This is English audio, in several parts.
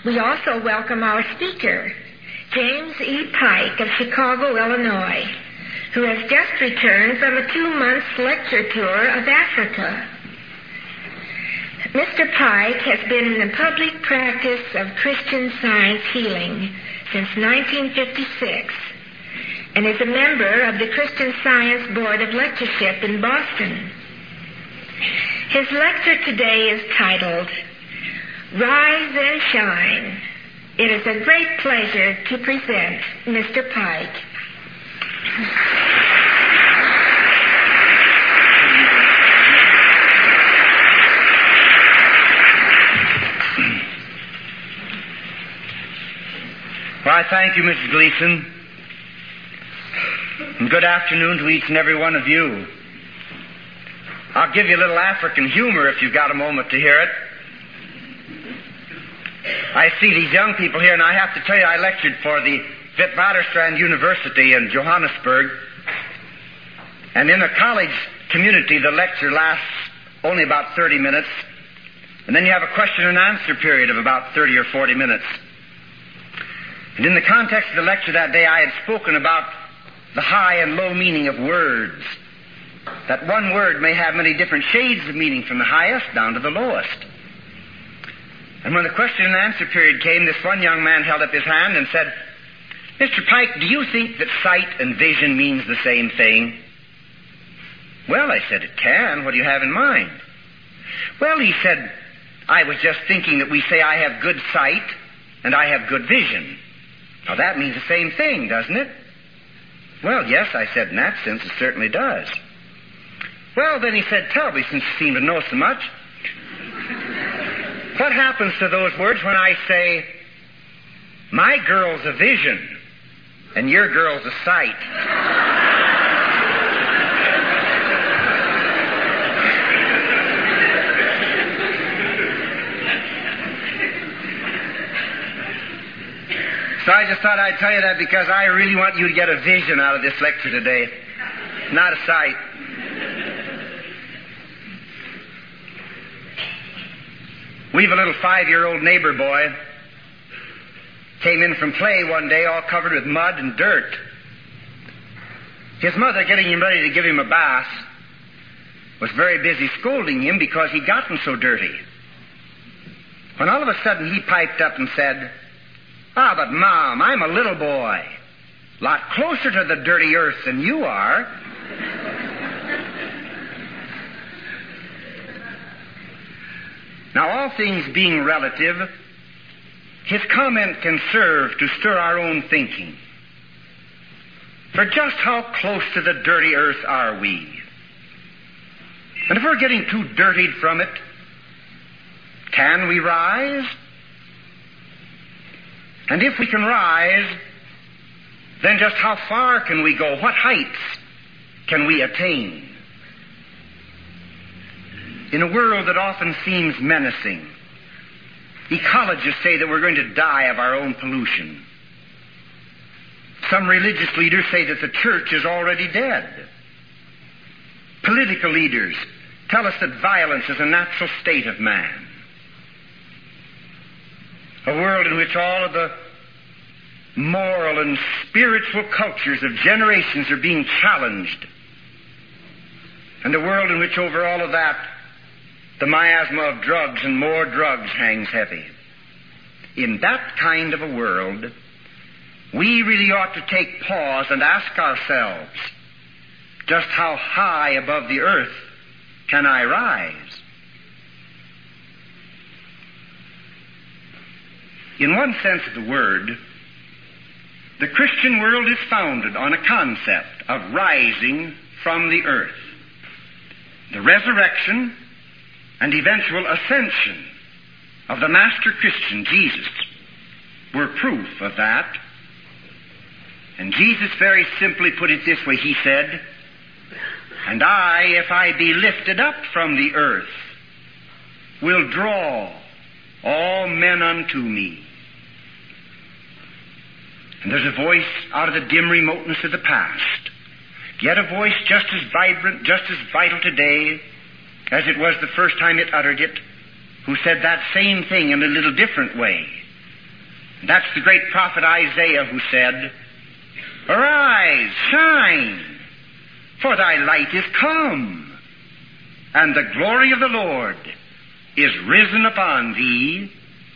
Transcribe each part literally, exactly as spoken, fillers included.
We also welcome our speaker, James E. Pike of Chicago, Illinois, who has just returned from a two-month lecture tour of Africa. Mister Pike has been in the public practice of Christian Science healing since nineteen fifty-six and is a member of the Christian Science Board of Lectureship in Boston. His lecture today is titled, Rise and Shine. It is a great pleasure to present Mister Pike. Well, I thank you, Missus Gleason. And good afternoon to each and every one of you. I'll give you a little African humor if you've got a moment to hear it. I see these young people here, and I have to tell you, I lectured for the Witwatersrand University in Johannesburg. And in a college community, the lecture lasts only about thirty minutes. And then you have a question and answer period of about thirty or forty minutes. And in the context of the lecture that day, I had spoken about the high and low meaning of words. That one word may have many different shades of meaning from the highest down to the lowest. And when the question and answer period came, this one young man held up his hand and said, Mister Pike, do you think that sight and vision means the same thing? Well, I said, it can. What do you have in mind? Well, he said, I was just thinking that we say I have good sight and I have good vision. Now, that means the same thing, doesn't it? Well, yes, I said, in that sense, it certainly does. Well, then he said, tell me, since you seem to know so much, what happens to those words when I say, my girl's a vision and your girl's a sight? So I just thought I'd tell you that because I really want you to get a vision out of this lecture today, not a sight. We've a little five-year-old neighbor boy. Came in from play one day all covered with mud and dirt. His mother, getting him ready to give him a bath, was very busy scolding him because he'd gotten so dirty. When all of a sudden he piped up and said, Ah, but Mom, I'm a little boy. A lot closer to the dirty earth than you are. Now, all things being relative, his comment can serve to stir our own thinking. For just how close to the dirty earth are we? And if we're getting too dirtied from it, can we rise? And if we can rise, then just how far can we go? What heights can we attain? In a world that often seems menacing, ecologists say that we're going to die of our own pollution. Some religious leaders say that the church is already dead. Political leaders tell us that violence is a natural state of man. A world in which all of the moral and spiritual cultures of generations are being challenged. And a world in which over all of that, the miasma of drugs and more drugs hangs heavy. In that kind of a world, we really ought to take pause and ask ourselves, just how high above the earth can I rise? In one sense of the word, the Christian world is founded on a concept of rising from the earth. The resurrection and eventual ascension of the Master Christian, Jesus, were proof of that. And Jesus very simply put it this way. He said, And I, if I be lifted up from the earth, will draw all men unto me. And there's a voice out of the dim remoteness of the past, yet a voice just as vibrant, just as vital today as it was the first time it uttered it, who said that same thing in a little different way. That's the great prophet Isaiah who said, "Arise, shine, for thy light is come, and the glory of the Lord is risen upon thee."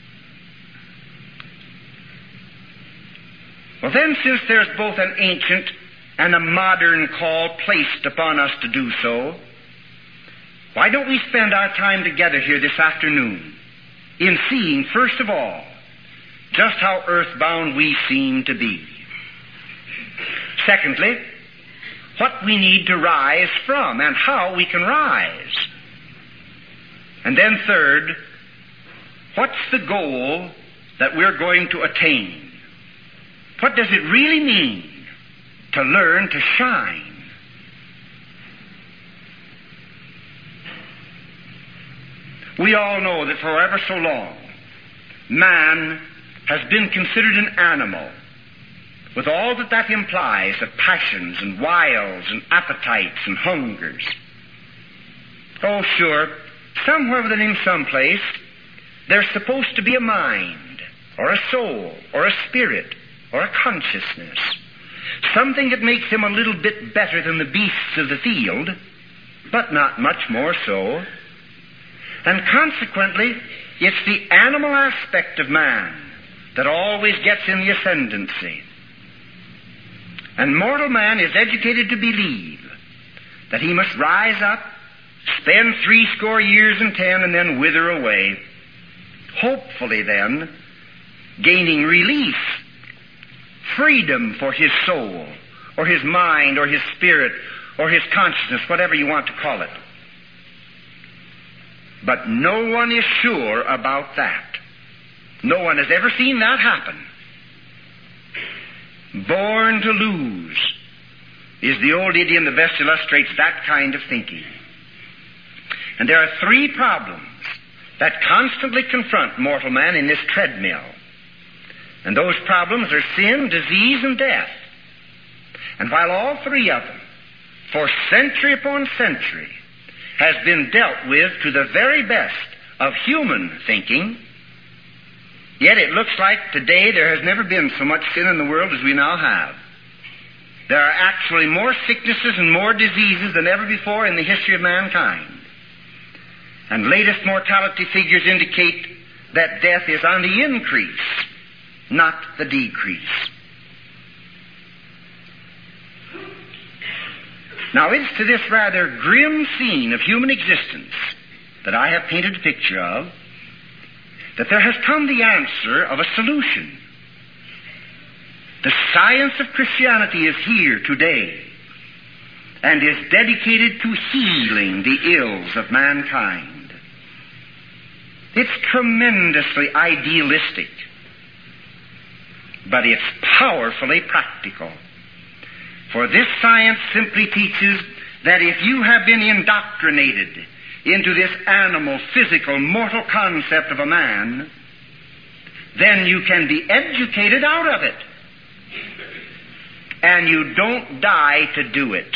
Well then, since there's both an ancient and a modern call placed upon us to do so, why don't we spend our time together here this afternoon in seeing, first of all, just how earthbound we seem to be. Secondly, what we need to rise from and how we can rise. And then third, what's the goal that we're going to attain? What does it really mean to learn to shine? We all know that for ever so long, man has been considered an animal, with all that that implies of passions and wiles and appetites and hungers. Oh, sure, somewhere within him someplace, there's supposed to be a mind, or a soul, or a spirit, or a consciousness, something that makes him a little bit better than the beasts of the field, but not much more so. And consequently, it's the animal aspect of man that always gets in the ascendancy. And mortal man is educated to believe that he must rise up, spend threescore years and ten, and then wither away, hopefully then gaining release, freedom for his soul, or his mind, or his spirit, or his consciousness, whatever you want to call it. But no one is sure about that. No one has ever seen that happen. Born to lose is the old idiom that best illustrates that kind of thinking. And there are three problems that constantly confront mortal man in this treadmill. And those problems are sin, disease, and death. And while all three of them, for century upon century, has been dealt with to the very best of human thinking, yet it looks like today there has never been so much sin in the world as we now have. There are actually more sicknesses and more diseases than ever before in the history of mankind. And latest mortality figures indicate that death is on the increase, not the decrease. Now, it's to this rather grim scene of human existence that I have painted a picture of that there has come the answer of a solution. The science of Christianity is here today and is dedicated to healing the ills of mankind. It's tremendously idealistic, but it's powerfully practical. For this science simply teaches that if you have been indoctrinated into this animal, physical, mortal concept of a man, then you can be educated out of it. And you don't die to do it.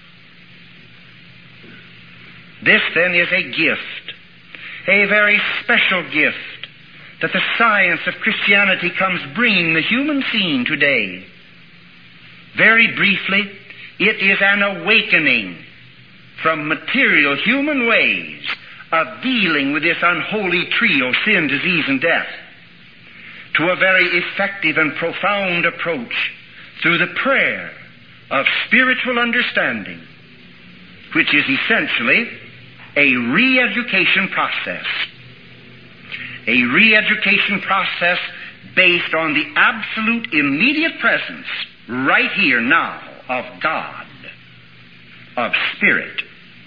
This, then, is a gift, a very special gift, that the science of Christianity comes bringing the human scene today. Very briefly, it is an awakening from material human ways of dealing with this unholy trio, sin, disease, and death, to a very effective and profound approach through the prayer of spiritual understanding, which is essentially a re-education process. A re-education process based on the absolute immediate presence right here now of God, of Spirit.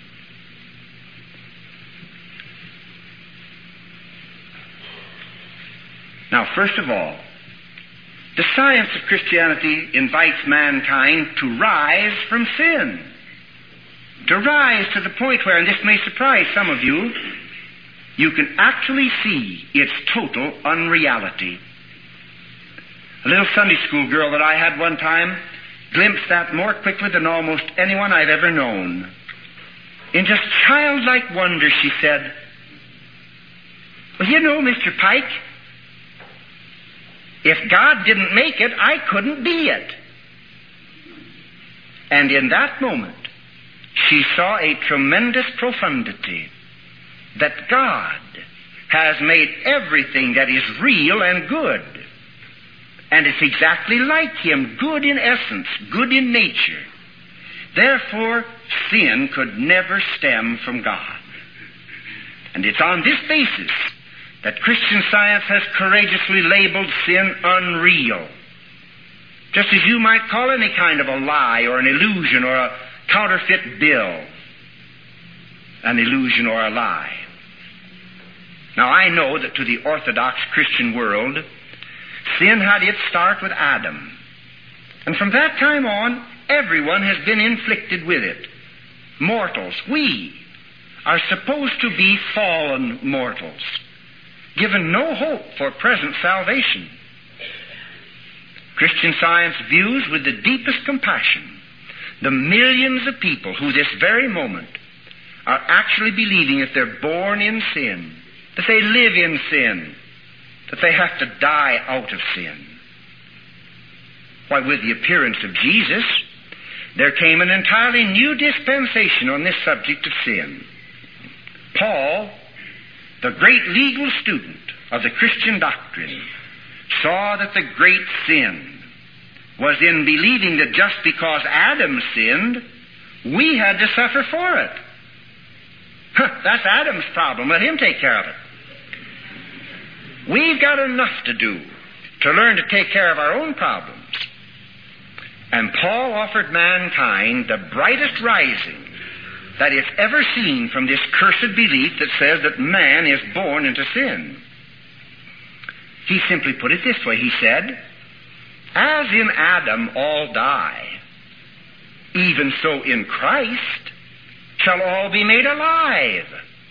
Now, first of all, the science of Christianity invites mankind to rise from sin. To rise to the point where, and this may surprise some of you, you can actually see its total unreality. A little Sunday school girl that I had one time glimpsed that more quickly than almost anyone I've ever known. In just childlike wonder, she said, "Well, you know, Mister Pike, If God didn't make it, I couldn't be it. And in that moment, she saw a tremendous profundity that God has made everything that is real and good. And it's exactly like Him, good in essence, good in nature. Therefore, sin could never stem from God. And it's on this basis that Christian Science has courageously labeled sin unreal. Just as you might call any kind of a lie or an illusion or a counterfeit bill an illusion or a lie. Now, I know that to the Orthodox Christian world, sin had its start with Adam. And from that time on, everyone has been inflicted with it. Mortals, we, are supposed to be fallen mortals, given no hope for present salvation. Christian Science views with the deepest compassion the millions of people who this very moment are actually believing that they're born in sin, that they live in sin, that they have to die out of sin. Why, with the appearance of Jesus, there came an entirely new dispensation on this subject of sin. Paul, the great legal student of the Christian doctrine, saw that the great sin was in believing that just because Adam sinned, we had to suffer for it. That's Adam's problem. Let him take care of it. We've got enough to do to learn to take care of our own problems. And Paul offered mankind the brightest rising that is ever seen from this cursed belief that says that man is born into sin. He simply put it this way. He said, as in Adam all die, even so in Christ shall all be made alive.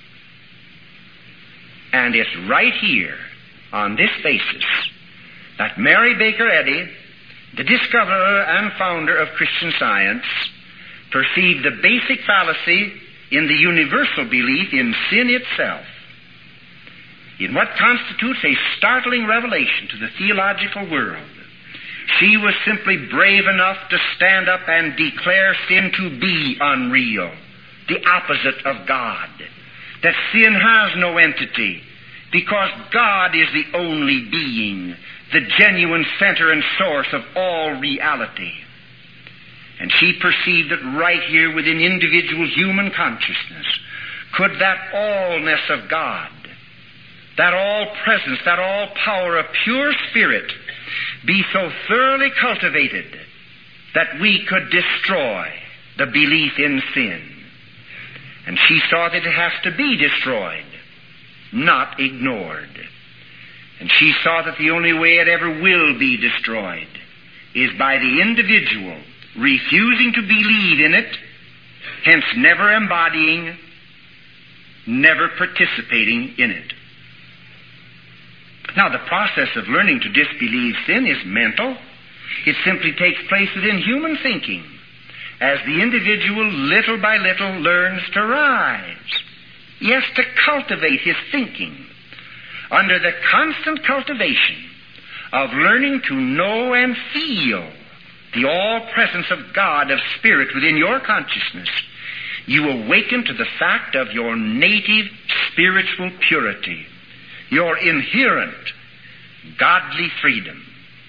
And it's right here, on this basis, that Mary Baker Eddy, the discoverer and founder of Christian Science, perceived the basic fallacy in the universal belief in sin itself, in what constitutes a startling revelation to the theological world. She was simply brave enough to stand up and declare sin to be unreal, the opposite of God, that sin has no entity, because God is the only being, the genuine center and source of all reality. And she perceived that right here within individual human consciousness could that allness of God, that all-presence, that all-power of pure spirit be so thoroughly cultivated that we could destroy the belief in sin. And she saw that it has to be destroyed, not ignored. And she saw that the only way it ever will be destroyed is by the individual refusing to believe in it, hence never embodying, never participating in it. Now, the process of learning to disbelieve sin is mental. It simply takes place within human thinking as the individual little by little learns to rise. Yes, to cultivate his thinking under the constant cultivation of learning to know and feel the all-presence of God, of Spirit within your consciousness. You awaken to the fact of your native spiritual purity, your inherent godly freedom.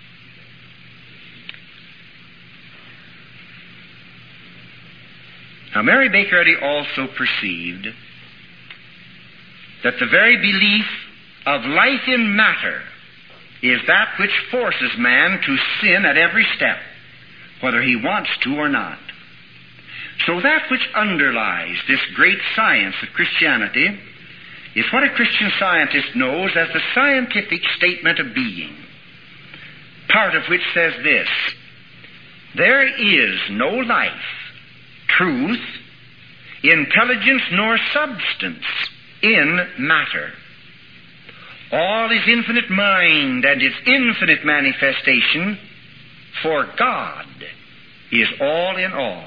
Now, Mary Baker Eddy also perceived that the very belief of life in matter is that which forces man to sin at every step, whether he wants to or not. So that which underlies this great science of Christianity is what a Christian Scientist knows as the scientific statement of being, part of which says this: there is no life, truth, intelligence, nor substance in matter. All is infinite mind and its infinite manifestation, for God is all in all.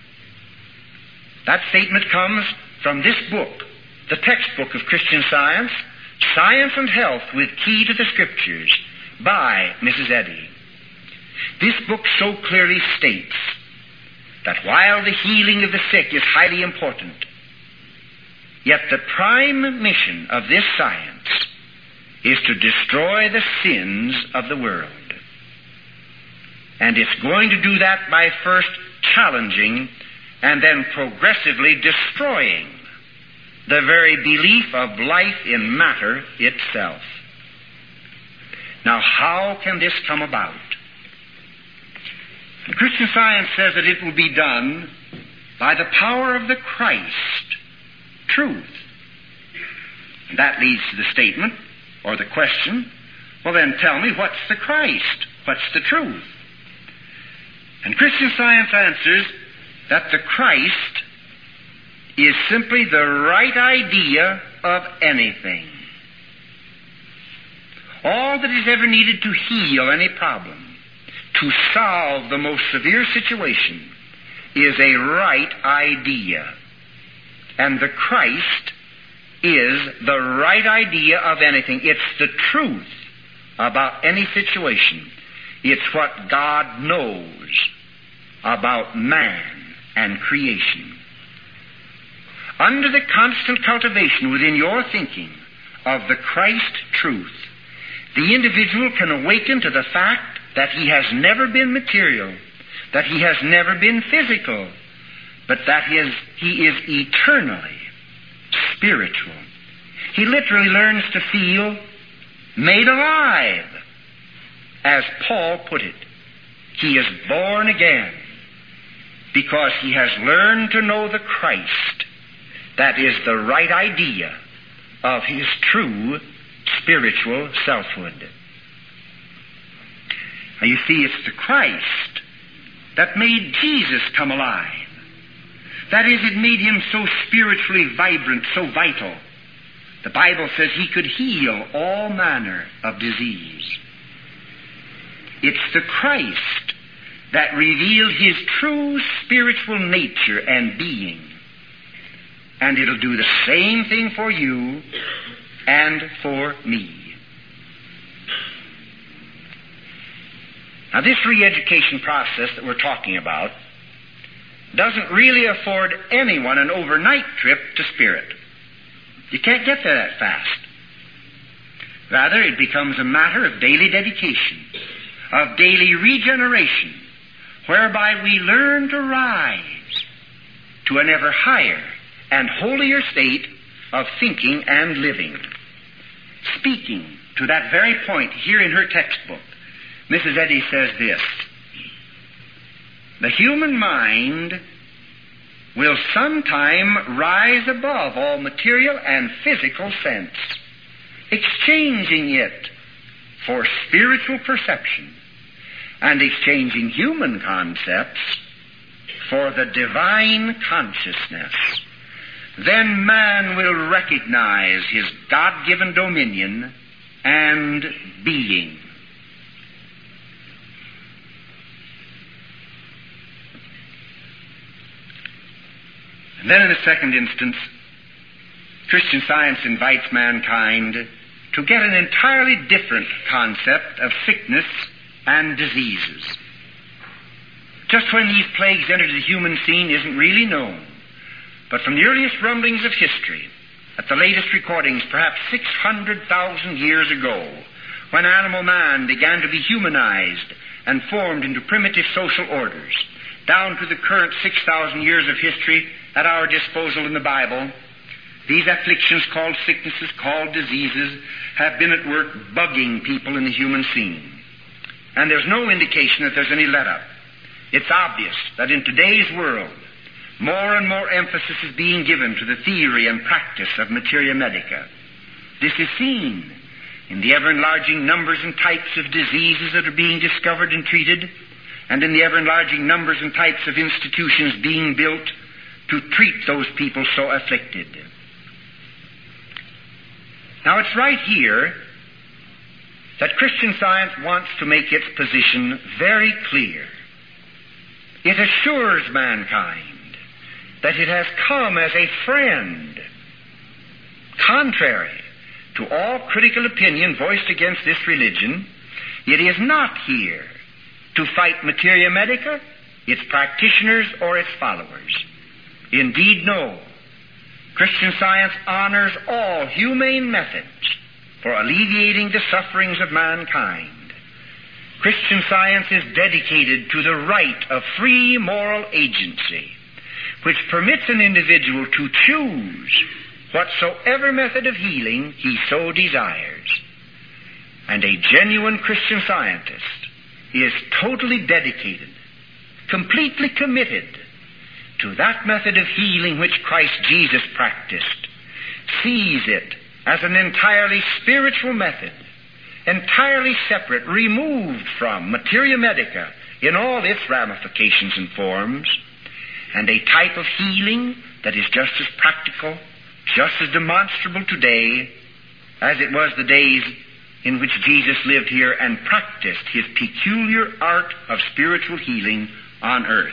That statement comes from this book, the textbook of Christian Science, Science and Health with Key to the Scriptures, by Missus Eddy. This book so clearly states that while the healing of the sick is highly important, yet the prime mission of this science is to destroy the sins of the world. And it's going to do that by first challenging and then progressively destroying the very belief of life in matter itself. Now, how can this come about? Christian Science says that it will be done by the power of the Christ, truth. And that leads to the statement, or the question, well then tell me, what's the Christ? What's the truth? And Christian Science answers that the Christ is simply the right idea of anything. All that is ever needed to heal any problem, to solve the most severe situation, is a right idea. And the Christ is the right idea of anything. It's the truth about any situation. It's what God knows about man and creation. Under the constant cultivation within your thinking of the Christ truth, the individual can awaken to the fact that he has never been material, that he has never been physical, but that his, he is eternally spiritual. He literally learns to feel made alive. As Paul put it, he is born again because he has learned to know the Christ that is the right idea of his true spiritual selfhood. Now you see, it's the Christ that made Jesus come alive. That is, it made him so spiritually vibrant, so vital. The Bible says he could heal all manner of disease. It's the Christ that revealed his true spiritual nature and being. And it'll do the same thing for you and for me. Now, this re-education process that we're talking about doesn't really afford anyone an overnight trip to spirit. You can't get there that fast. Rather, it becomes a matter of daily dedication, of daily regeneration, whereby we learn to rise to an ever higher and holier state of thinking and living. Speaking to that very point here in her textbook, Missus Eddy says this: the human mind will sometime rise above all material and physical sense, exchanging it for spiritual perception and exchanging human concepts for the divine consciousness. Then man will recognize his God-given dominion and being. And then in the second instance, Christian Science invites mankind to get an entirely different concept of sickness and diseases. Just when these plagues entered the human scene isn't really known, but from the earliest rumblings of history, at the latest recordings, perhaps six hundred thousand years ago, when animal man began to be humanized and formed into primitive social orders, down to the current six thousand years of history at our disposal in the Bible, these afflictions called sicknesses, called diseases, have been at work bugging people in the human scene. And there's no indication that there's any let-up. It's obvious that in today's world, more and more emphasis is being given to the theory and practice of materia medica. This is seen in the ever-enlarging numbers and types of diseases that are being discovered and treated, and in the ever-enlarging numbers and types of institutions being built to treat those people so afflicted. Now, it's right here that Christian Science wants to make its position very clear. It assures mankind that it has come as a friend, contrary to all critical opinion voiced against this religion, It is not here to fight materia medica, its practitioners, or its followers. Indeed, no. Christian Science honors all humane methods for alleviating the sufferings of mankind. Christian Science is dedicated to the right of free moral agency, which permits an individual to choose whatsoever method of healing he so desires. And a genuine Christian Scientist is totally dedicated, completely committed to that method of healing which Christ Jesus practiced, sees it as an entirely spiritual method, entirely separate, removed from materia medica in all its ramifications and forms, and a type of healing that is just as practical, just as demonstrable today as it was the days in which Jesus lived here and practiced his peculiar art of spiritual healing on earth.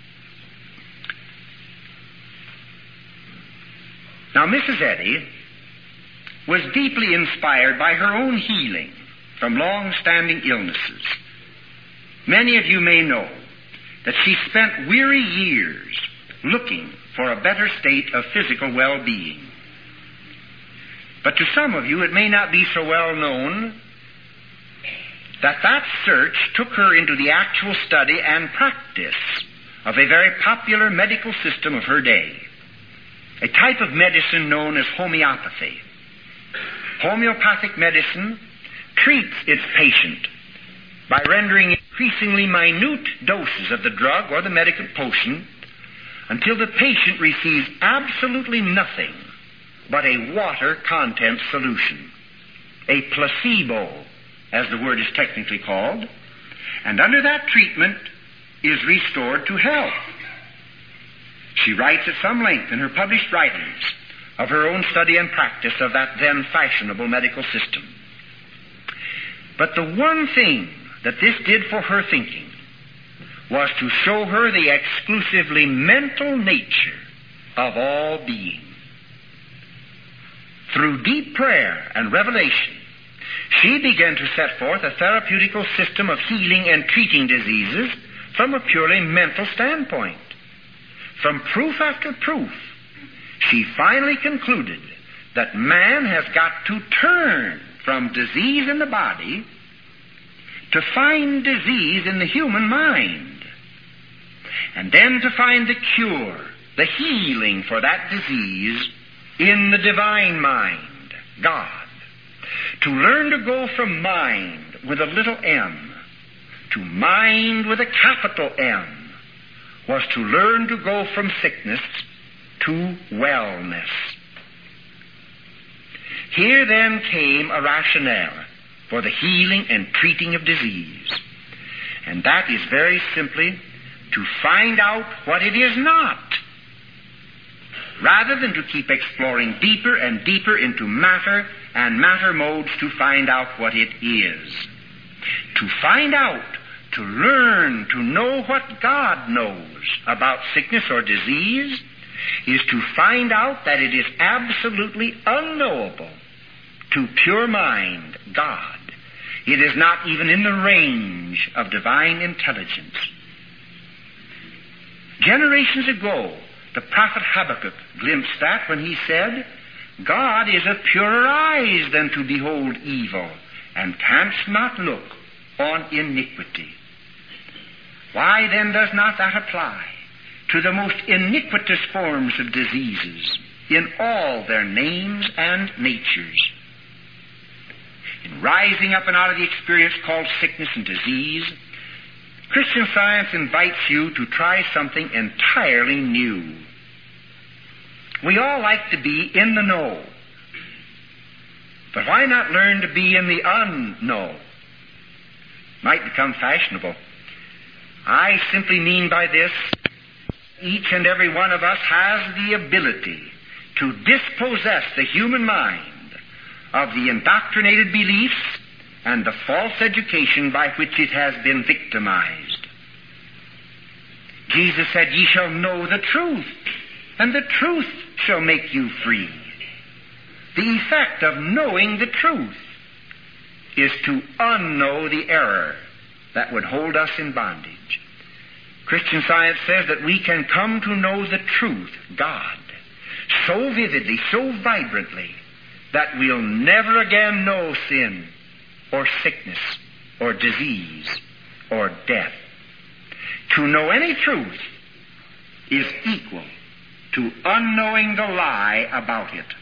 Now, Missus Eddy was deeply inspired by her own healing from long-standing illnesses. Many of you may know that she spent weary years looking for a better state of physical well-being. But to some of you it may not be so well known that that search took her into the actual study and practice of a very popular medical system of her day, a type of medicine known as homeopathy. Homeopathic medicine treats its patient by rendering increasingly minute doses of the drug or the medical potion until the patient receives absolutely nothing but a water content solution, a placebo, as the word is technically called, and under that treatment is restored to health. She writes at some length in her published writings of her own study and practice of that then fashionable medical system. But the one thing that this did for her thinking was to show her the exclusively mental nature of all being. Through deep prayer and revelation, she began to set forth a therapeutical system of healing and treating diseases from a purely mental standpoint. From proof after proof, she finally concluded that man has got to turn from disease in the body to find disease in the human mind, and then to find the cure, the healing for that disease in the divine mind, God. To learn to go from mind with a little m to mind with a capital M was to learn to go from sickness to wellness. Here then came a rationale for the healing and treating of disease, and that is very simply to find out what it is not, rather than to keep exploring deeper and deeper into matter and matter modes to find out what it is. To find out, to learn, to know what God knows about sickness or disease is to find out that it is absolutely unknowable to pure mind, God. It is not even in the range of divine intelligence. Generations ago, the prophet Habakkuk glimpsed that when he said, God is of purer eyes than to behold evil, and canst not look on iniquity. Why then does not that apply to the most iniquitous forms of diseases in all their names and natures? In rising up and out of the experience called sickness and disease, Christian Science invites you to try something entirely new. We all like to be in the know. But why not learn to be in the unknown? Might become fashionable. I simply mean by this, each and every one of us has the ability to dispossess the human mind of the indoctrinated beliefs and the false education by which it has been victimized. Jesus said, Ye shall know the truth, and the truth shall make you free. The effect of knowing the truth is to unknow the error that would hold us in bondage. Christian Science says that we can come to know the truth, God, so vividly, so vibrantly, that we'll never again know sin or sickness or disease or death. To know any truth is equal to unknowing the lie about it.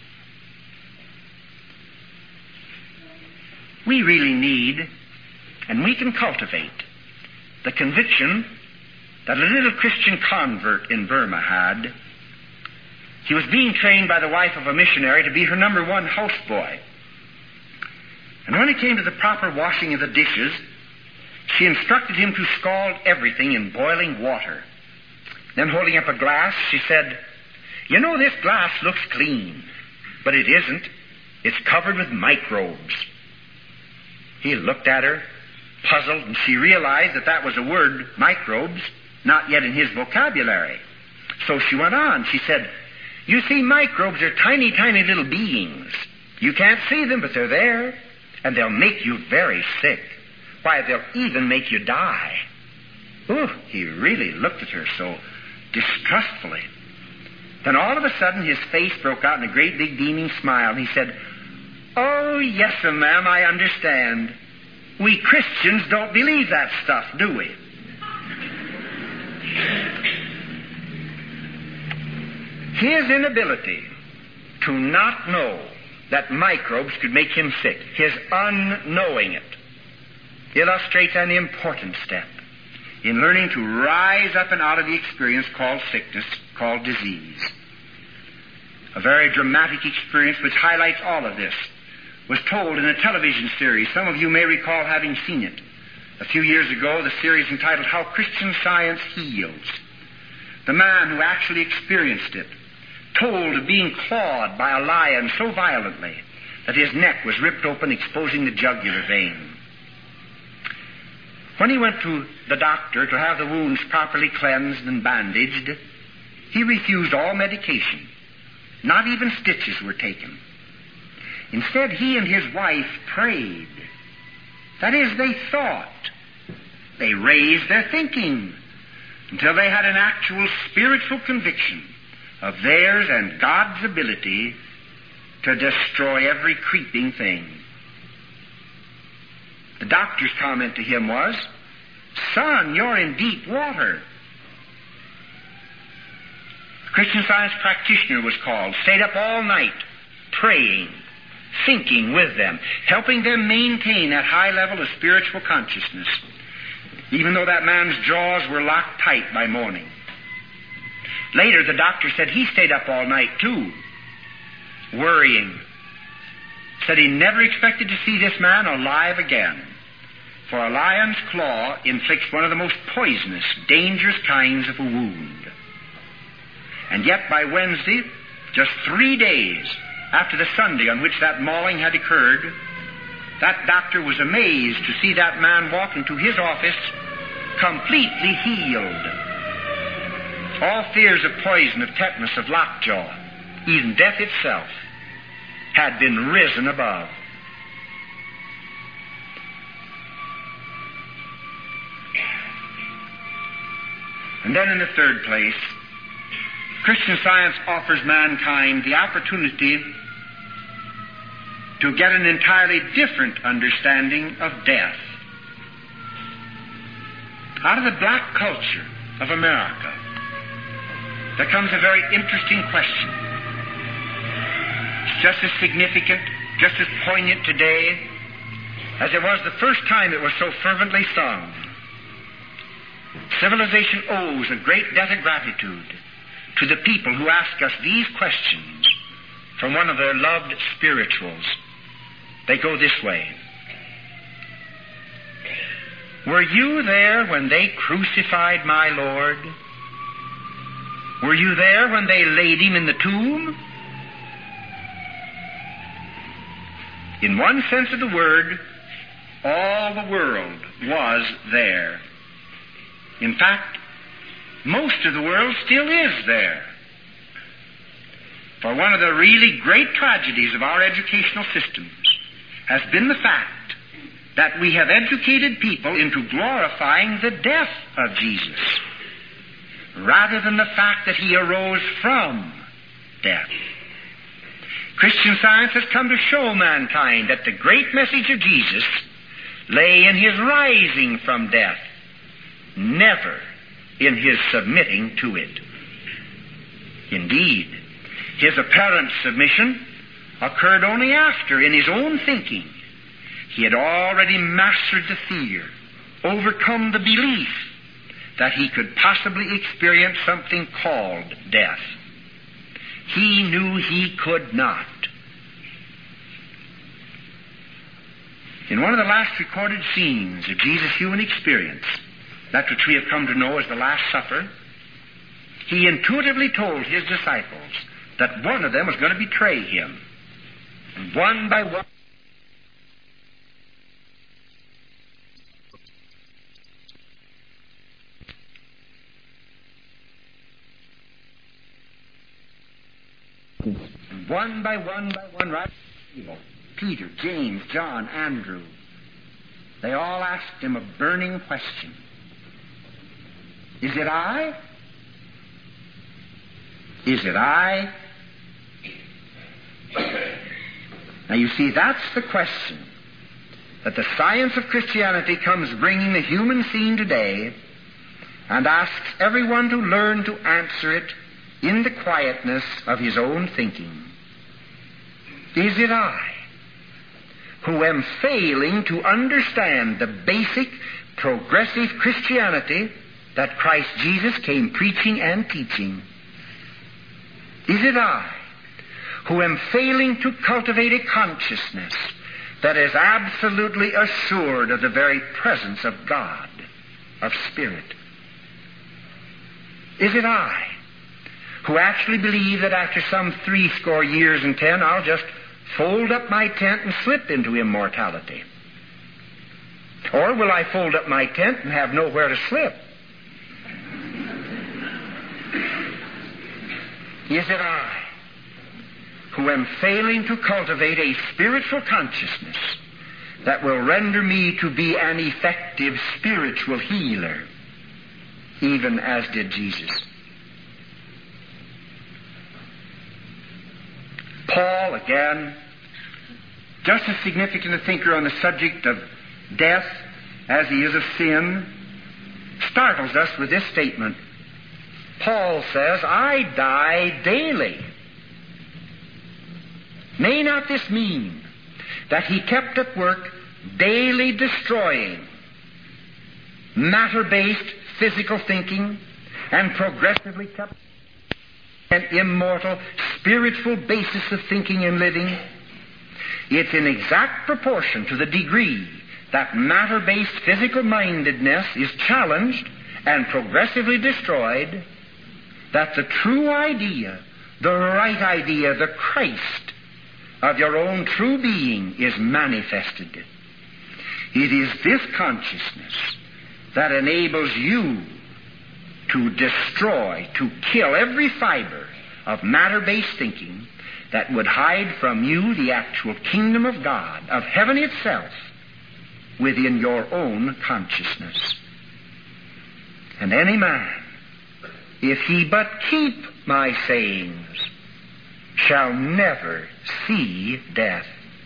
We really need, and we can cultivate, the conviction that a little Christian convert in Burma had. He was being trained by the wife of a missionary to be her number one houseboy. And when it came to the proper washing of the dishes, she instructed him to scald everything in boiling water. Then, holding up a glass, she said, "You know, this glass looks clean, but it isn't. It's covered with microbes." He looked at her, puzzled, and she realized that that was a word, microbes, not yet in his vocabulary. So she went on. She said, "You see, microbes are tiny, tiny little beings. You can't see them, but they're there, and they'll make you very sick. Why, they'll even make you die." Ooh, he really looked at her so distrustfully. Then all of a sudden his face broke out in a great big beaming smile, and he said, "Oh, yes, sir, ma'am, I understand. We Christians don't believe that stuff, do we?" His inability to not know that microbes could make him sick, his unknowing it, illustrates an important step in learning to rise up and out of the experience called sickness, called disease. A very dramatic experience which highlights all of this was told in a television series. Some of you may recall having seen it. A few years ago, the series entitled How Christian Science Heals. The man who actually experienced it told of being clawed by a lion so violently that his neck was ripped open, exposing the jugular vein. When he went to the doctor to have the wounds properly cleansed and bandaged, he refused all medication. Not even stitches were taken. Instead, he and his wife prayed. That is, they thought. They raised their thinking until they had an actual spiritual conviction of theirs and God's ability to destroy every creeping thing. The doctor's comment to him was, "Son, you're in deep water." A Christian Science practitioner was called, stayed up all night, praying, thinking with them, helping them maintain that high level of spiritual consciousness, even though that man's jaws were locked tight by morning. Later, the doctor said he stayed up all night, too, worrying. Said he never expected to see this man alive again, for a lion's claw inflicts one of the most poisonous, dangerous kinds of a wound. And yet by Wednesday, just three days after the Sunday on which that mauling had occurred, that doctor was amazed to see that man walk into his office completely healed. All fears of poison, of tetanus, of lockjaw, even death itself, had been risen above. And then in the third place, Christian Science offers mankind the opportunity to get an entirely different understanding of death. Out of the black culture of America, there comes a very interesting question. It's just as significant, just as poignant today as it was the first time it was so fervently sung. Civilization owes a great debt of gratitude to the people who ask us these questions from one of their loved spirituals. They go this way. Were you there when they crucified my Lord? Were you there when they laid him in the tomb? In one sense of the word, all the world was there. In fact, most of the world still is there. For one of the really great tragedies of our educational systems has been the fact that we have educated people into glorifying the death of Jesus rather than the fact that he arose from death. Christian Science has come to show mankind that the great message of Jesus lay in his rising from death, never in his submitting to it. Indeed, his apparent submission occurred only after, in his own thinking, he had already mastered the fear, overcome the belief that he could possibly experience something called death. He knew he could not. In one of the last recorded scenes of Jesus' human experience, that which we have come to know as the Last Supper, he intuitively told his disciples that one of them was going to betray him. And one by one, and one by one by one, right? Peter, James, John, Andrew, they all asked him a burning question. Is it I? Is it I? Now you see, that's the question that the science of Christianity comes bringing the human scene today and asks everyone to learn to answer it in the quietness of his own thinking. Is it I who am failing to understand the basic progressive Christianity that Christ Jesus came preaching and teaching? Is it I who am failing to cultivate a consciousness that is absolutely assured of the very presence of God, of Spirit? Is it I who actually believe that after some three score years and ten, I'll just fold up my tent and slip into immortality? Or will I fold up my tent and have nowhere to slip? Is it I who am failing to cultivate a spiritual consciousness that will render me to be an effective spiritual healer, even as did Jesus? Paul, again, just as significant a thinker on the subject of death as he is of sin, startles us with this statement. Paul says, I die daily. May not this mean that he kept at work daily destroying matter-based physical thinking and progressively kept an immortal spiritual basis of thinking and living? It's in exact proportion to the degree that matter-based physical mindedness is challenged and progressively destroyed that the true idea, the right idea, the Christ of your own true being is manifested. It is this consciousness that enables you to destroy, to kill every fiber of matter-based thinking that would hide from you the actual kingdom of God, of heaven itself, within your own consciousness. And any man, if he but keep my sayings, shall never see death.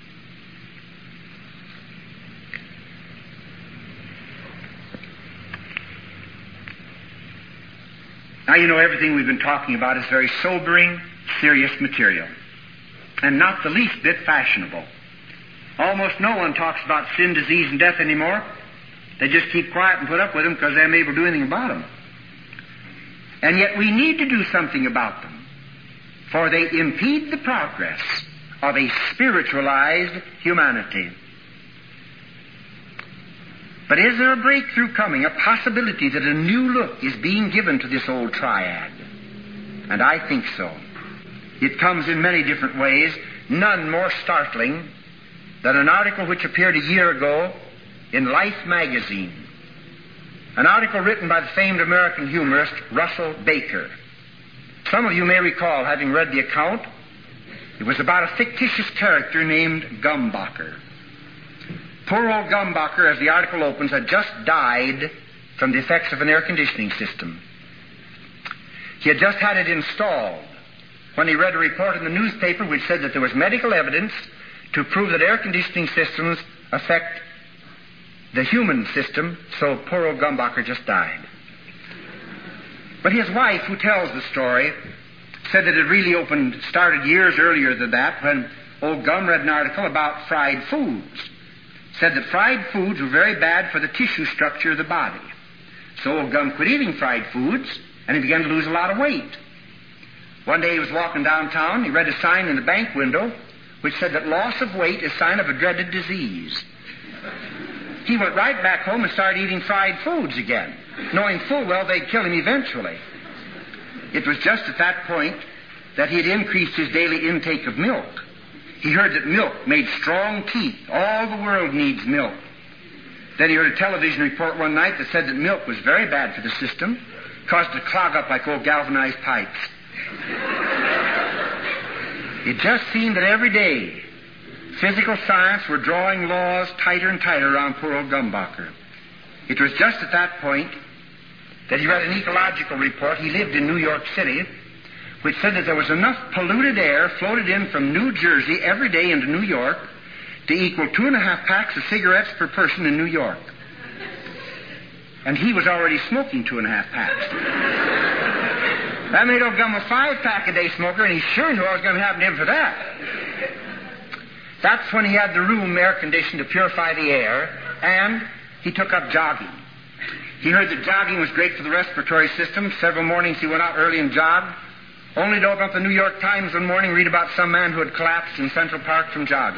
Now, you know, everything we've been talking about is very sobering, serious material, and not the least bit fashionable. Almost no one talks about sin, disease, and death anymore. They just keep quiet and put up with them because they're unable to do anything about them. And yet we need to do something about them, for they impede the progress of a spiritualized humanity. But is there a breakthrough coming, a possibility that a new look is being given to this old triad? And I think so. It comes in many different ways, none more startling than an article which appeared a year ago in Life magazine. An article written by the famed American humorist Russell Baker. Some of you may recall having read the account. It was about a fictitious character named Gumbacher. Poor old Gumbacher, as the article opens, had just died from the effects of an air conditioning system. He had just had it installed when he read a report in the newspaper which said that there was medical evidence to prove that air conditioning systems affect the human system, so poor old Gumbacher just died. But his wife, who tells the story, said that it really opened, started years earlier than that, when old Gum read an article about fried foods. Said that fried foods were very bad for the tissue structure of the body. So old Gum quit eating fried foods, and he began to lose a lot of weight. One day he was walking downtown, he read a sign in the bank window which said that loss of weight is a sign of a dreaded disease. He went right back home and started eating fried foods again, knowing full well they'd kill him eventually. It was just at that point that he had increased his daily intake of milk. He heard that milk made strong teeth. All the world needs milk. Then he heard a television report one night that said that milk was very bad for the system, caused it to clog up like old galvanized pipes. It just seemed that every day physical science were drawing laws tighter and tighter around poor old Gumbacher. It was just at that point that he read an ecological report. He lived in New York City, which said that there was enough polluted air floated in from New Jersey every day into New York to equal two and a half packs of cigarettes per person in New York. And he was already smoking two and a half packs. That made old Gum a five-pack-a-day smoker, and he sure knew what was going to happen to him for that. That's when he had the room air-conditioned to purify the air, and he took up jogging. He heard that jogging was great for the respiratory system. Several mornings he went out early and jogged, only to open up the New York Times one morning and read about some man who had collapsed in Central Park from jogging.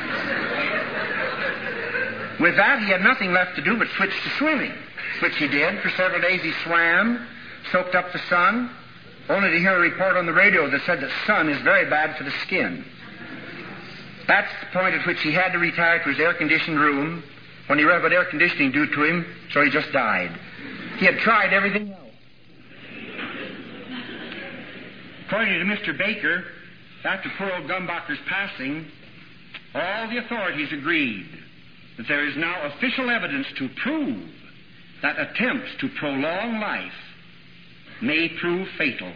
With that, he had nothing left to do but switch to swimming, which he did. For several days he swam, soaked up the sun, only to hear a report on the radio that said that sun is very bad for the skin. That's the point at which he had to retire to his air-conditioned room when he read what air conditioning do to him, so he just died. He had tried everything else. According to Mister Baker, after poor old Gumbacher's passing, all the authorities agreed that there is now official evidence to prove that attempts to prolong life may prove fatal.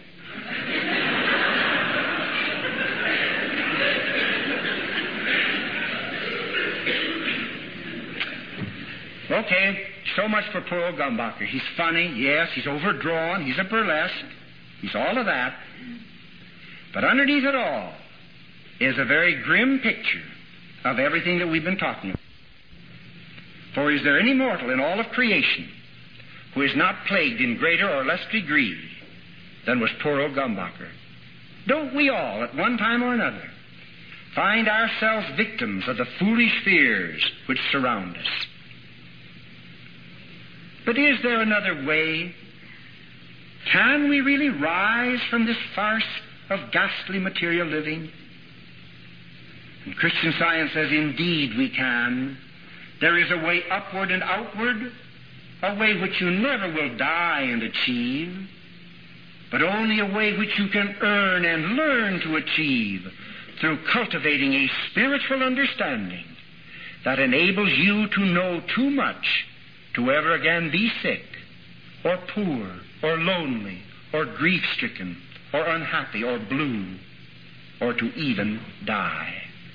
Okay, so much for poor old Gumbacher. He's funny, yes, he's overdrawn, he's a burlesque, he's all of that. But underneath it all is a very grim picture of everything that we've been talking about. For is there any mortal in all of creation who is not plagued in greater or less degree than was poor old Gumbacher? Don't we all, at one time or another, find ourselves victims of the foolish fears which surround us? But is there another way? Can we really rise from this farce of ghastly material living? And Christian Science says, indeed we can. There is a way upward and outward, a way which you never will die and achieve, but only a way which you can earn and learn to achieve through cultivating a spiritual understanding that enables you to know too much to ever again be sick, or poor, or lonely, or grief-stricken, or unhappy, or blue, or to even die.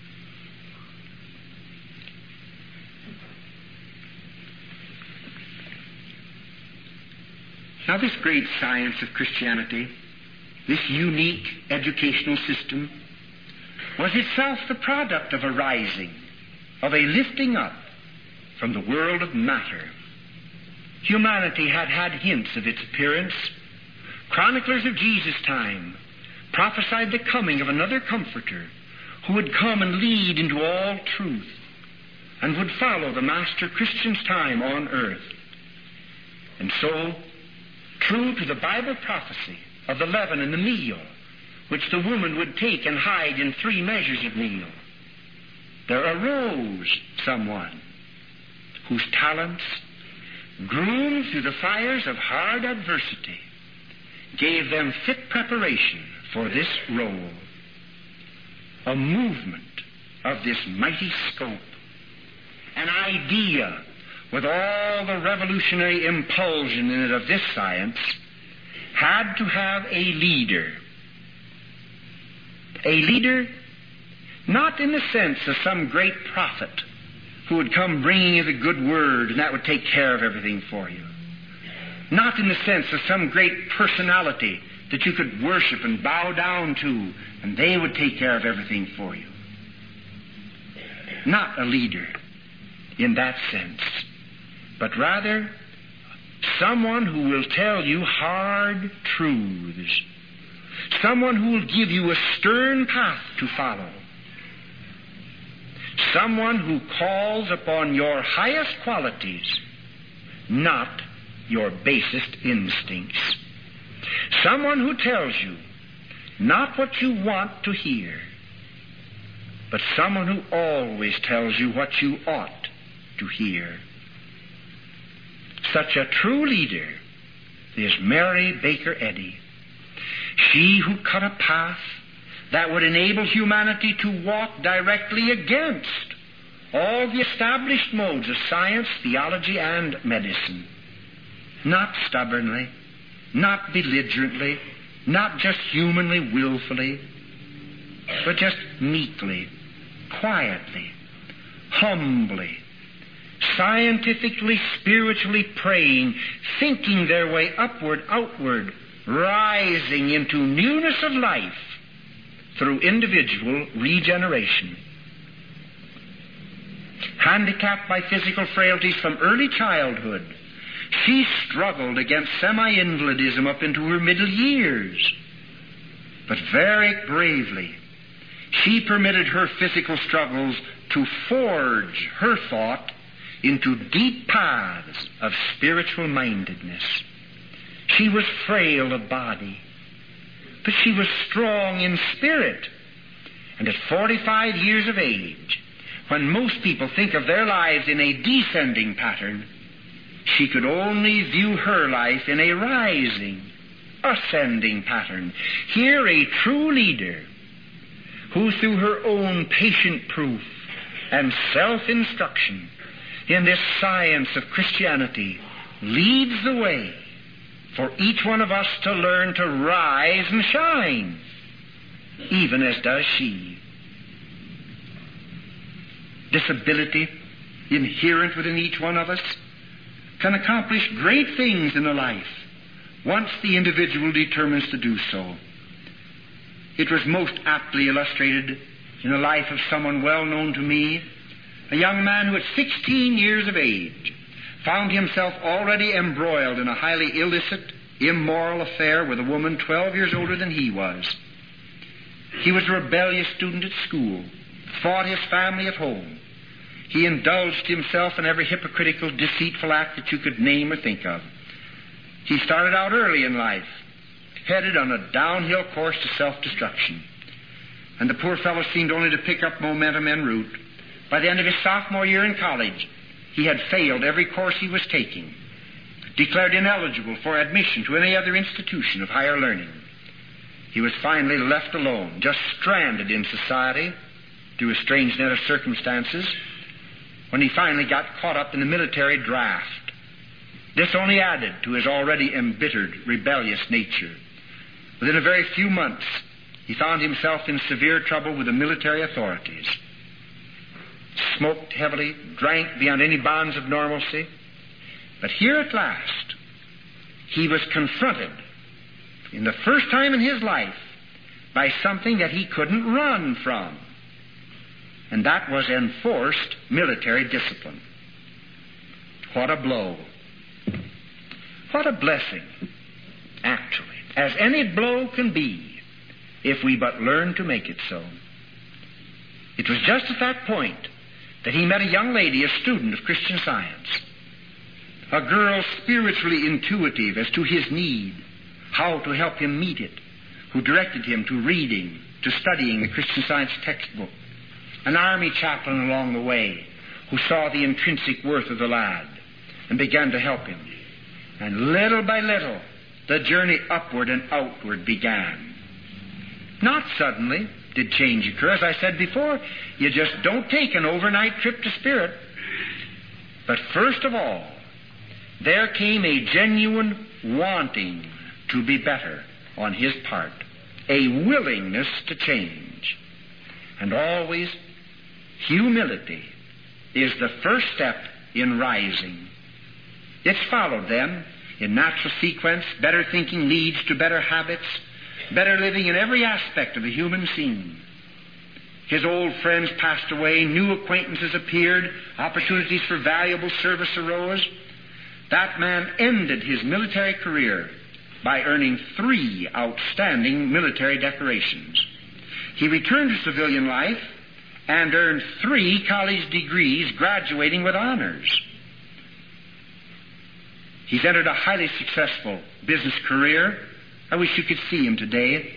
Now, this great science of Christianity, this unique educational system, was itself the product of a rising, of a lifting up from the world of matter. Humanity had had hints of its appearance. Chroniclers of Jesus' time prophesied the coming of another Comforter who would come and lead into all truth and would follow the Master Christian's time on earth. And so, true to the Bible prophecy of the leaven and the meal, which the woman would take and hide in three measures of meal, there arose someone whose talents, groomed through the fires of hard adversity, gave them fit preparation for this role. A movement of this mighty scope an idea with all the revolutionary impulsion in it of this science had to have a leader. A leader not in the sense of some great prophet who would come bringing you the good word and that would take care of everything for you. Not in the sense of some great personality that you could worship and bow down to and they would take care of everything for you. Not a leader in that sense, but rather someone who will tell you hard truths. Someone who will give you a stern path to follow. Someone who calls upon your highest qualities, not your basest instincts. Someone who tells you not what you want to hear, but someone who always tells you what you ought to hear. Such a true leader is Mary Baker Eddy. She who cut a path that would enable humanity to walk directly against all the established modes of science, theology, and medicine. Not stubbornly, not belligerently, not just humanly, willfully, but just meekly, quietly, humbly, scientifically, spiritually praying, thinking their way upward, outward, rising into newness of life through individual regeneration. Handicapped by physical frailties from early childhood, she struggled against semi-invalidism up into her middle years. But very bravely, she permitted her physical struggles to forge her thought into deep paths of spiritual mindedness. She was frail of body, but she was strong in spirit. And at forty-five years of age, when most people think of their lives in a descending pattern, she could only view her life in a rising, ascending pattern. Here a true leader who through her own patient proof and self-instruction in this science of Christianity leads the way for each one of us to learn to rise and shine, even as does she. This ability, inherent within each one of us, can accomplish great things in a life once the individual determines to do so. It was most aptly illustrated in the life of someone well known to me, a young man who at sixteen years of age found himself already embroiled in a highly illicit, immoral affair with a woman twelve years older than he was. He was a rebellious student at school, fought his family at home. He indulged himself in every hypocritical, deceitful act that you could name or think of. He started out early in life, headed on a downhill course to self-destruction. And the poor fellow seemed only to pick up momentum en route. By the end of his sophomore year in college, he had failed every course he was taking, declared ineligible for admission to any other institution of higher learning. He was finally left alone, just stranded in society through a strange net of circumstances, when he finally got caught up in the military draft. This only added to his already embittered, rebellious nature. Within a very few months, he found himself in severe trouble with the military authorities. Smoked heavily, drank beyond any bounds of normalcy. But here at last, he was confronted, in the first time in his life, by something that he couldn't run from. And that was enforced military discipline. What a blow. What a blessing, actually, as any blow can be, if we but learn to make it so. It was just at that point that he met a young lady, a student of Christian Science, a girl spiritually intuitive as to his need, how to help him meet it, who directed him to reading, to studying the Christian Science textbook, an army chaplain along the way who saw the intrinsic worth of the lad and began to help him. And little by little, the journey upward and outward began. Not suddenly did change occur. As I said before, you just don't take an overnight trip to spirit. But first of all, there came a genuine wanting to be better on his part, a willingness to change. And always, humility is the first step in rising. It's followed then in natural sequence. Better thinking leads to better habits, better living in every aspect of the human scene. His old friends passed away, new acquaintances appeared, opportunities for valuable service arose. That man ended his military career by earning three outstanding military decorations. He returned to civilian life and earned three college degrees, graduating with honors. He's entered a highly successful business career. I wish you could see him today.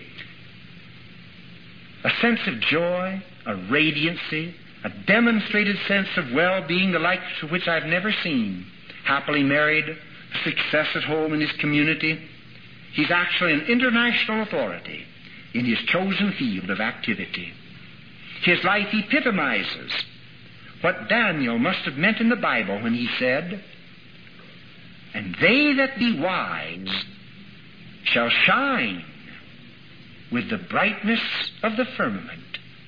A sense of joy, a radiancy, a demonstrated sense of well-being, the likes of which I've never seen. Happily married, success at home in his community. He's actually an international authority in his chosen field of activity. His life epitomizes what Daniel must have meant in the Bible when he said, "And they that be wise shall shine with the brightness of the firmament."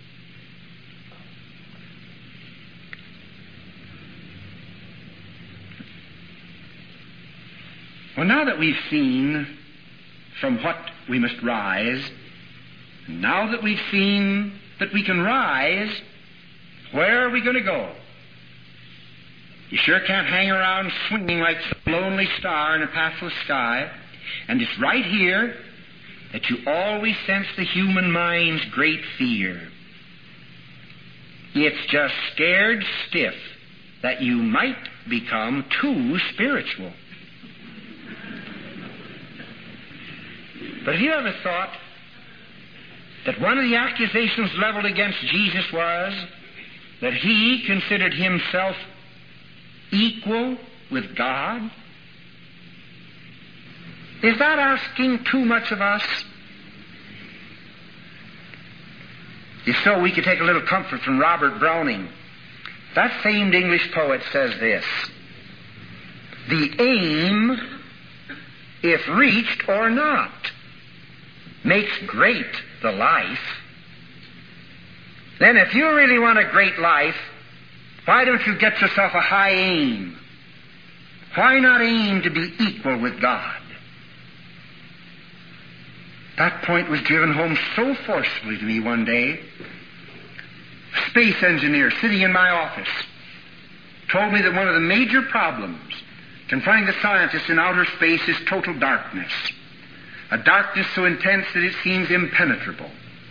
Well, now that we've seen from what we must rise, now that we've seen that we can rise, where are we going to go? You sure can't hang around swinging like a lonely star in a pathless sky. And it's right here that you always sense the human mind's great fear. It's just scared stiff that you might become too spiritual. But have you ever thought that one of the accusations leveled against Jesus was that he considered himself equal with God? Is that asking too much of us? If so, we could take a little comfort from Robert Browning. That famed English poet says this: "The aim, if reached or not, makes great the life." Then if you really want a great life, why don't you get yourself a high aim? Why not aim to be equal with God? That point was driven home so forcefully to me one day. A space engineer sitting in my office told me that one of the major problems confronting the scientists in outer space is total darkness. A darkness so intense that it seems impenetrable.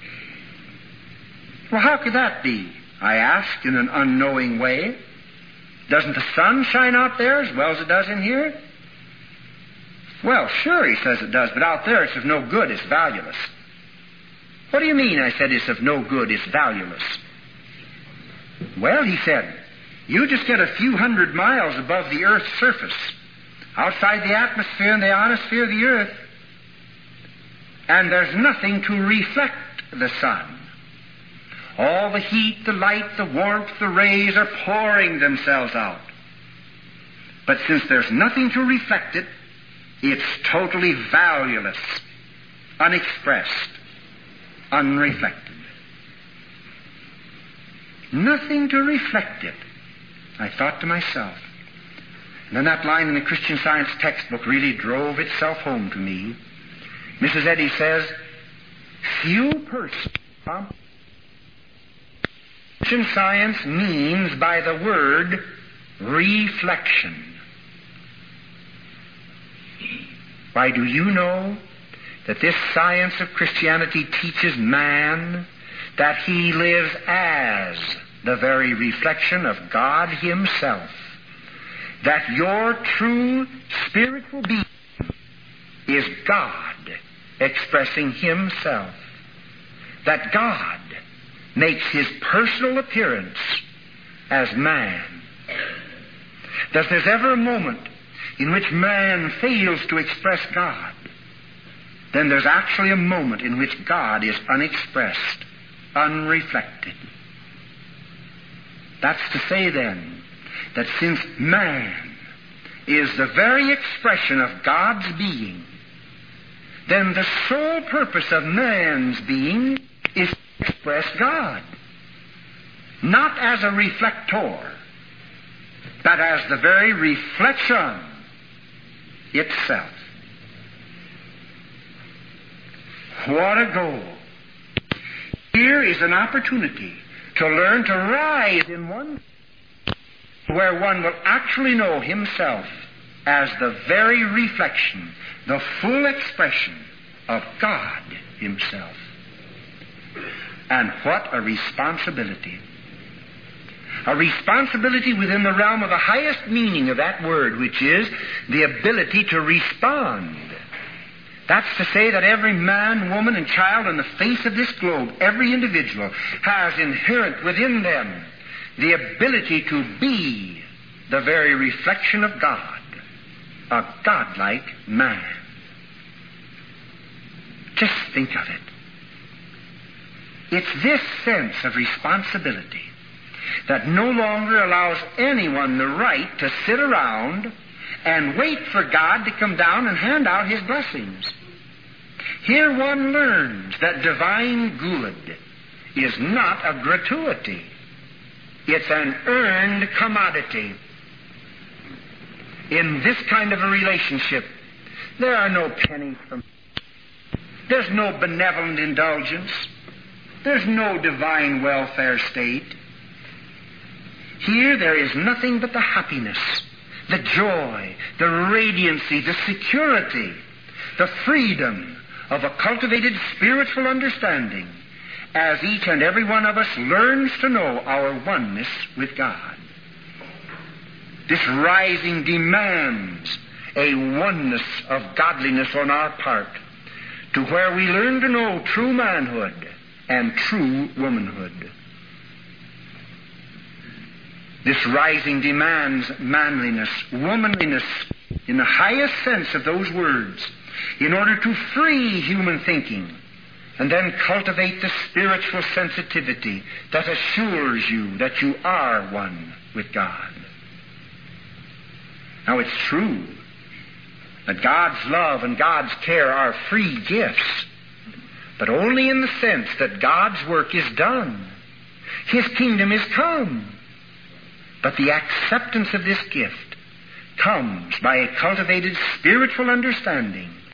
Well, how could that be? I asked in an unknowing way. Doesn't the sun shine out there as well as it does in here? Well, sure, he says it does, but out there it's of no good, it's valueless. What do you mean? I said, it's of no good, it's valueless. Well, he said, you just get a few hundred miles above the Earth's surface, outside the atmosphere and the ionosphere of the Earth, and there's nothing to reflect the sun. All the heat, the light, the warmth, the rays are pouring themselves out. But since there's nothing to reflect it, it's totally valueless, unexpressed, unreflected. Nothing to reflect it, I thought to myself. And then that line in the Christian Science textbook really drove itself home to me. Missus Eddy says, few persons... Christian Science means by the word reflection. Why, do you know that this science of Christianity teaches man that he lives as the very reflection of God Himself? That your true spiritual being is God expressing Himself. That God makes His personal appearance as man. That if there's ever a moment in which man fails to express God, then there's actually a moment in which God is unexpressed, unreflected. That's to say then, that since man is the very expression of God's being, then the sole purpose of man's being is to express God, not as a reflector, but as the very reflection itself. What a goal! Here is an opportunity to learn to rise in one where one will actually know himself as the very reflection, the full expression of God himself. And what a responsibility. A responsibility within the realm of the highest meaning of that word, which is the ability to respond. That's to say that every man, woman, and child on the face of this globe, every individual, has inherent within them the ability to be the very reflection of God, a godlike man. Just think of it. It's this sense of responsibility that no longer allows anyone the right to sit around and wait for God to come down and hand out his blessings. Here one learns that divine good is not a gratuity. It's an earned commodity. In this kind of a relationship, there are no pennies from. There's no benevolent indulgence. There's no divine welfare state. Here there is nothing but the happiness, the joy, the radiancy, the security, the freedom of a cultivated spiritual understanding as each and every one of us learns to know our oneness with God. This rising demands a oneness of godliness on our part, to where we learn to know true manhood and true womanhood. This rising demands manliness, womanliness, in the highest sense of those words, in order to free human thinking and then cultivate the spiritual sensitivity that assures you that you are one with God. Now, it's true that God's love and God's care are free gifts, but only in the sense that God's work is done. His kingdom is come. But the acceptance of this gift comes by a cultivated spiritual understanding